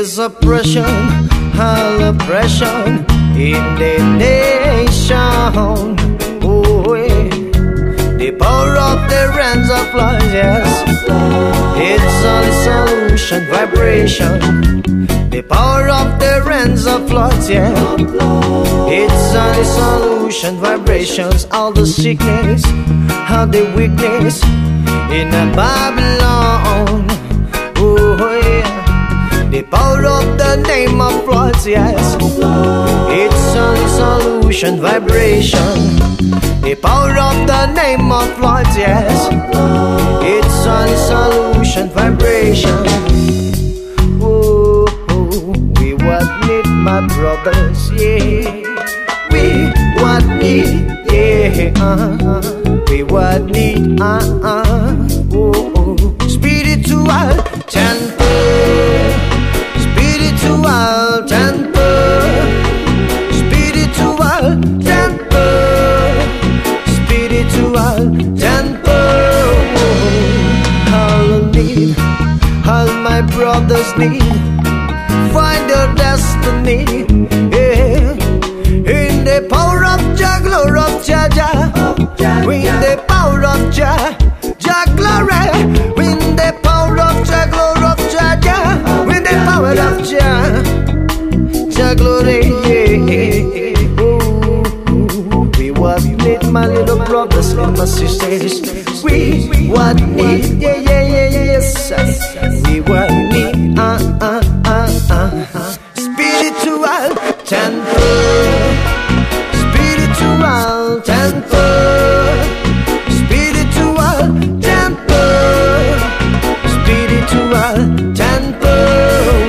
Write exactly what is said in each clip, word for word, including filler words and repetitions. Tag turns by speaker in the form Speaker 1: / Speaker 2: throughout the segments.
Speaker 1: There's oppression, all oppression in the nation. Oh, yeah. The power of the hands of blood, yes. It's only solution, vibration. The power of the hands of blood, yeah. It's only solution, vibrations. All the sickness, all the weakness in a Babylon. Oh, yeah. The power of the name of blood, yes. It's only solution, vibration. The power of the name of blood, yes. It's only solution, vibration. Oh, oh, we what need, my brothers, yeah. We what need, yeah. Uh-huh. We what need, uh-uh. Oh, oh. Spiritual temple. Spiritual temple, spiritual temple, spiritual temple. All need, all my brothers need, find their destiny. Yeah. In the power of Jah, glory of Jah, Jah. In the power of Jah, Jah glory. In the power of Jah, glory of Jah, Jah. In the power of Jah, Jah glory, yeah. Oh, we what need, my little brothers and my sisters. We what need, yeah, yeah, yeah, yes. We what need, uh, uh, uh, uh, uh. Spiritual temple, spiritual temple, spiritual temple, spiritual temple.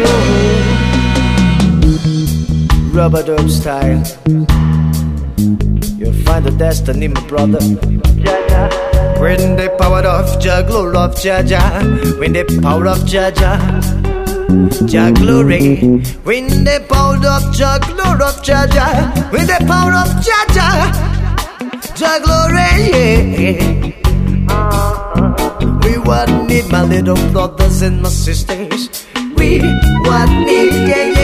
Speaker 1: Rubber dub style. You'll find the destiny, my brother. When the power of Jah, glory of Jah, Jah. When the power of Jah, Jah, Jah glory. When the power of Jah, glory of Jah, Jah. When the power of Jah, Jah, Jah glory, yeah. We what need, my little brothers and my sisters. We what need, yeah, yeah.